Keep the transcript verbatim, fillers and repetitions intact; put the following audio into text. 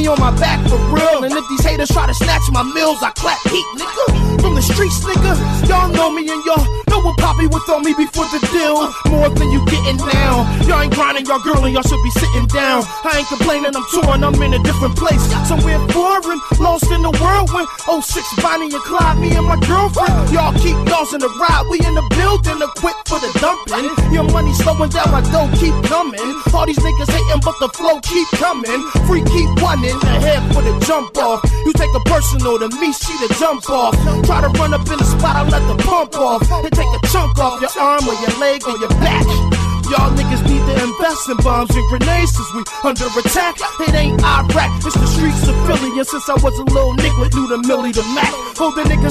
me on my back for real. And if these haters try to snatch my meals, I clap heat, nigga. From the streets, nigga. Y'all know me and y'all know what Poppy would throw me before the deal. More than you getting now. Y'all ain't grinding, y'all girl, and y'all should be sitting down. I ain't complaining, I'm touring, I'm in a different place. Somewhere foreign, lost in the whirlwind. oh six Bonnie and Clyde, me and my girlfriend. Y'all keep yours in the ride, we in the building, equipped for the dumping. Your money slowing down, my dough keep coming. All these niggas hating, but the flow keep coming. Free keep running, ahead for the jump off. You take a personal, to me, she the jump off. Try to run up in the spot, I let the pump off. And take a chunk off your arm or your leg or your back. Y'all niggas need to invest in bombs and grenades since we under attack. It ain't Iraq, it's the streets of Philly. And since I was a little nigga, knew the Millie the Mac. Holding niggas